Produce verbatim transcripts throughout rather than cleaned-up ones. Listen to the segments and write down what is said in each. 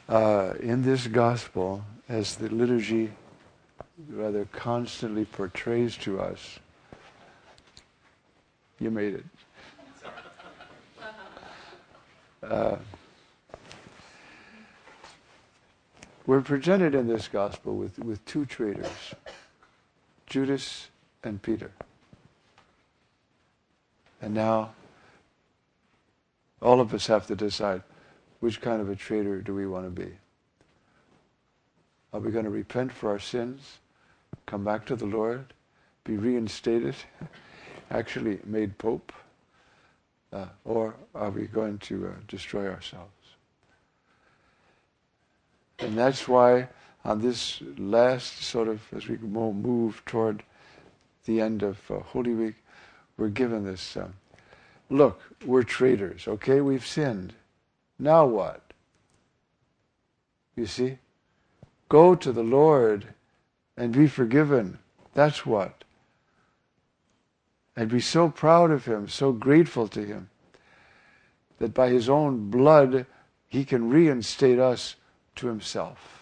uh, in this gospel, as the liturgy rather constantly portrays to us, you made it. Uh, we're presented in this gospel with, with two traitors, Judas and Peter. And now, all of us have to decide, which kind of a traitor do we want to be? Are we going to repent for our sins, come back to the Lord, be reinstated, actually made Pope? Uh, or are we going to uh, destroy ourselves? And that's why on this last sort of, as we move toward the end of uh, Holy Week, we're given this, um, look, we're traitors, okay? We've sinned. Now what? You see? Go to the Lord and be forgiven. That's what. And be so proud of Him, so grateful to Him, that by His own blood He can reinstate us to Himself.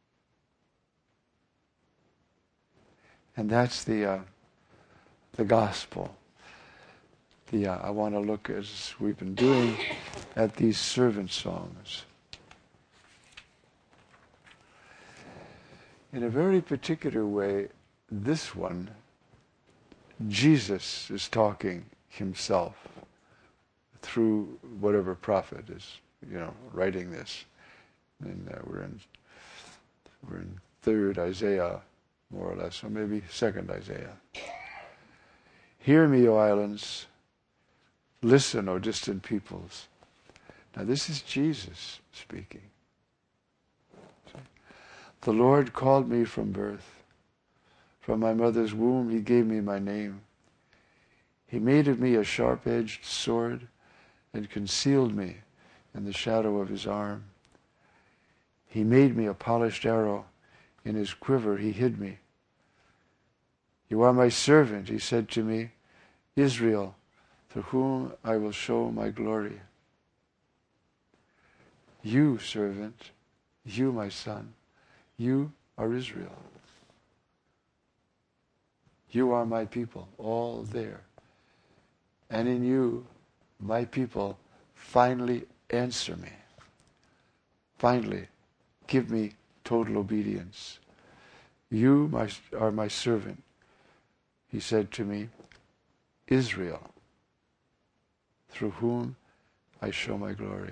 And that's the uh, the gospel. The uh, I want to look, as we've been doing, at these servant songs. In a very particular way, this one, Jesus is talking Himself through whatever prophet is, you know, writing this. And uh, we're in we're in third Isaiah, more or less, or maybe second Isaiah. Hear me, O islands. Listen, O distant peoples. Now this is Jesus speaking. The Lord called me from birth. From my mother's womb He gave me my name. He made of me a sharp-edged sword and concealed me in the shadow of His arm. He made me a polished arrow. In His quiver He hid me. You are my servant, He said to me, Israel, through whom I will show my glory. You, servant, you, my son, you are Israel. You are my people, all there. And in you, my people finally answer me. Finally, give me total obedience. You my, are my servant. He said to me, Israel, through whom I show my glory.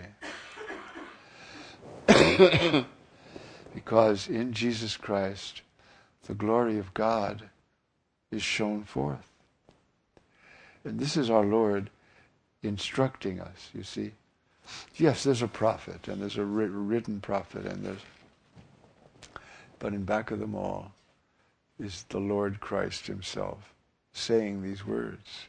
Because in Jesus Christ, the glory of God is shown forth. And this is our Lord instructing us, you see. Yes, there's a prophet, and there's a written prophet, and there's, but in back of them all is the Lord Christ Himself saying these words.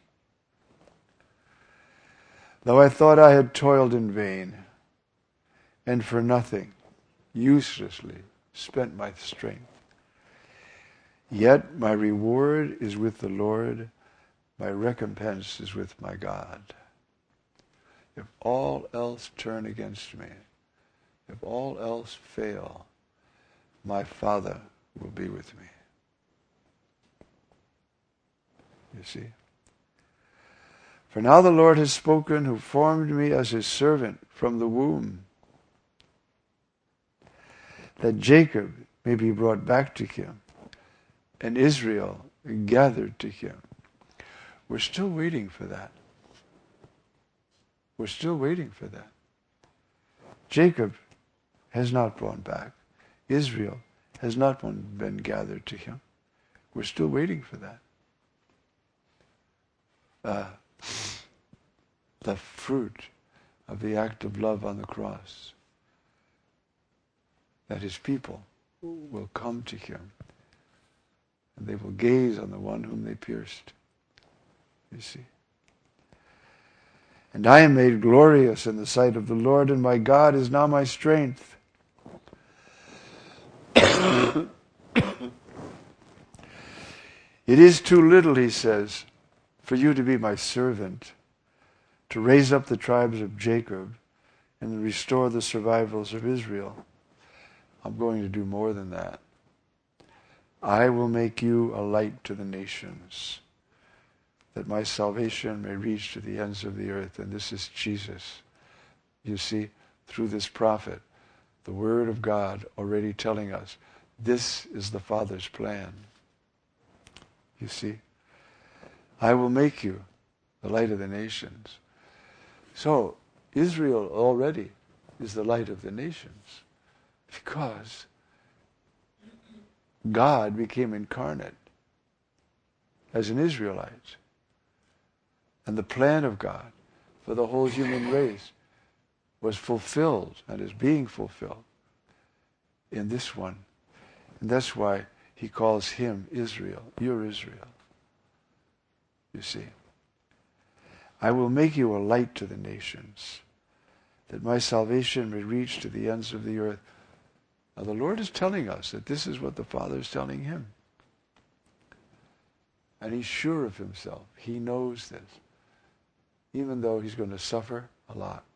Though I thought I had toiled in vain, and for nothing, uselessly spent my strength, yet my reward is with the Lord, my recompense is with my God. If all else turn against me, if all else fail, my Father will be with me. You see? For now the Lord has spoken, who formed me as His servant from the womb, that Jacob may be brought back to Him, and Israel gathered to Him. We're still waiting for that. We're still waiting for that. Jacob has not gone back. Israel has not been gathered to Him. We're still waiting for that. Uh, the fruit of the act of love on the cross, that His people will come to Him and they will gaze on the one whom they pierced. You see? And I am made glorious in the sight of the Lord, and my God is now my strength. It is too little, He says, for you to be my servant, to raise up the tribes of Jacob and restore the survivals of Israel. I'm going to do more than that. I will make you a light to the nations, that my salvation may reach to the ends of the earth. And this is Jesus. You see, through this prophet, the Word of God already telling us, this is the Father's plan. You see, I will make you the light of the nations. So, Israel already is the light of the nations, because God became incarnate as an Israelite. And the plan of God for the whole human race was fulfilled and is being fulfilled in this one. And that's why he calls him Israel. You're Israel. You see. I will make you a light to the nations, that my salvation may reach to the ends of the earth. Now the Lord is telling us that this is what the Father is telling him. And he's sure of himself. He knows this. Even though he's going to suffer a lot.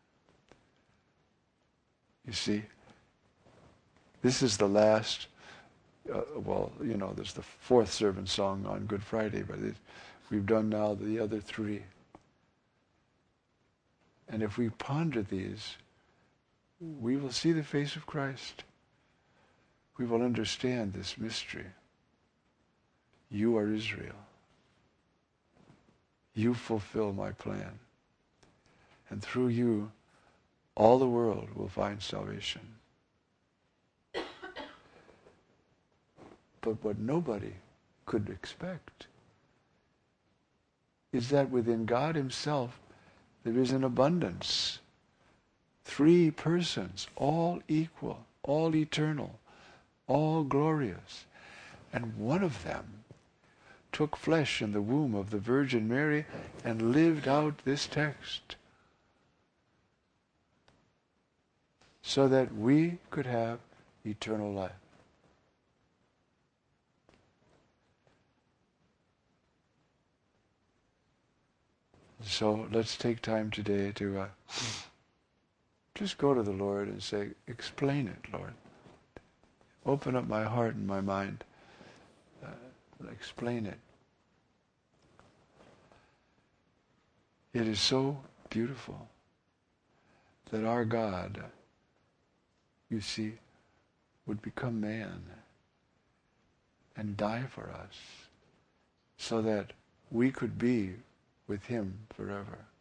You see, this is the last, uh, well, you know, there's the fourth servant song on Good Friday, but it, we've done now the other three. And if we ponder these, we will see the face of Christ. We will understand this mystery. You are Israel. You fulfill my plan. And through you, all the world will find salvation. But what nobody could expect is that within God himself there is an abundance. Three persons, all equal, all eternal, all glorious. And one of them took flesh in the womb of the Virgin Mary and lived out this text so that we could have eternal life. So let's take time today to uh, just go to the Lord and say, explain it, Lord. Open up my heart and my mind. Uh, explain it. It is so beautiful that our God, you see, would become man and die for us so that we could be with him forever.